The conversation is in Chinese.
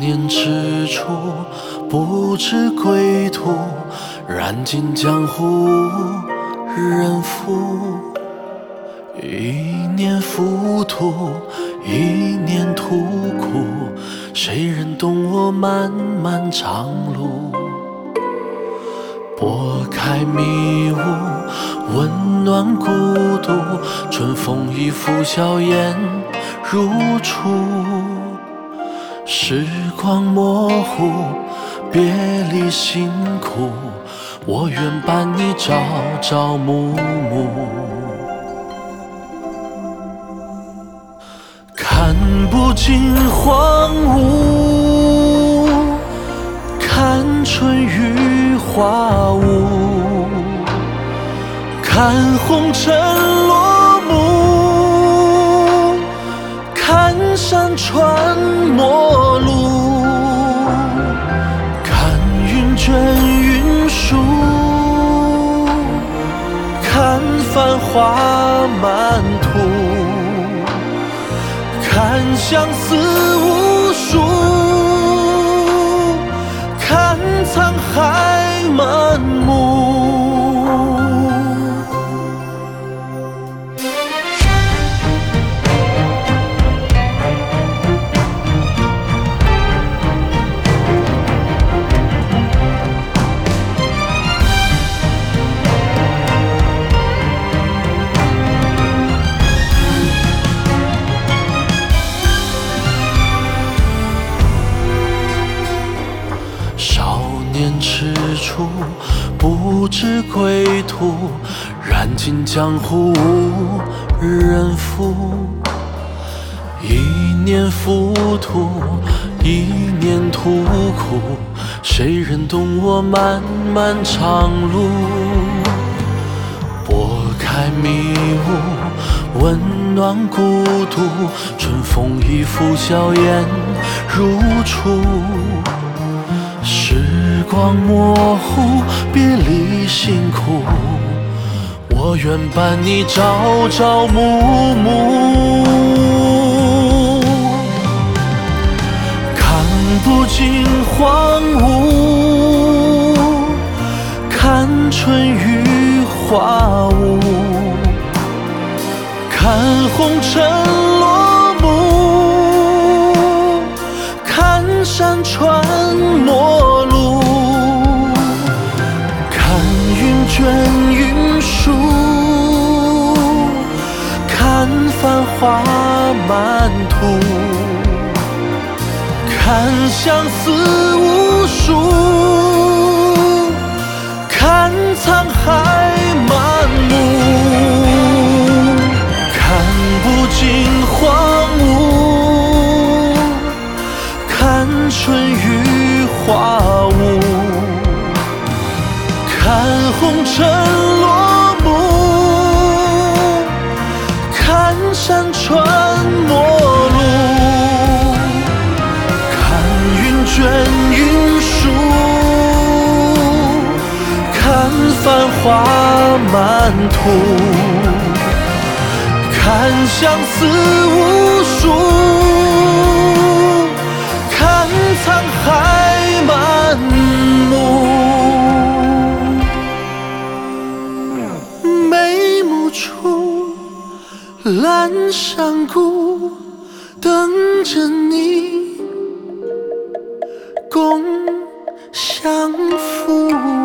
年踟蹰，不知归途，染尽江湖人负。一念浮屠，一念途苦，谁人懂我漫漫长路？拨开迷雾，温暖孤独，春风一拂笑颜如初。时光模糊，别离辛苦，我愿伴你朝朝暮暮。看不尽荒芜，看春雨花雾，看红尘落幕，看山川陌路，看云卷云舒，看繁华满途，看相思无数，看沧海满目。踟蹰，不知归途，染尽江湖人负。一念浮屠，一念途苦，谁人懂我漫漫长路？拨开迷雾，温暖孤独，春风一拂笑颜如初。时光模糊，别离辛苦，我愿伴你朝朝暮暮。看不尽荒芜，看春雨花雾，看红尘落幕，看山川陌路，看云卷云舒，看繁华满途，看相思无数，看沧海满目。看不尽荒芜，看春雨花雾，看红尘落幕，看山川陌路，看云卷云舒，看繁华满途，看相思无数，看沧海满目。眉目处，阑珊骨，等着你共相扶。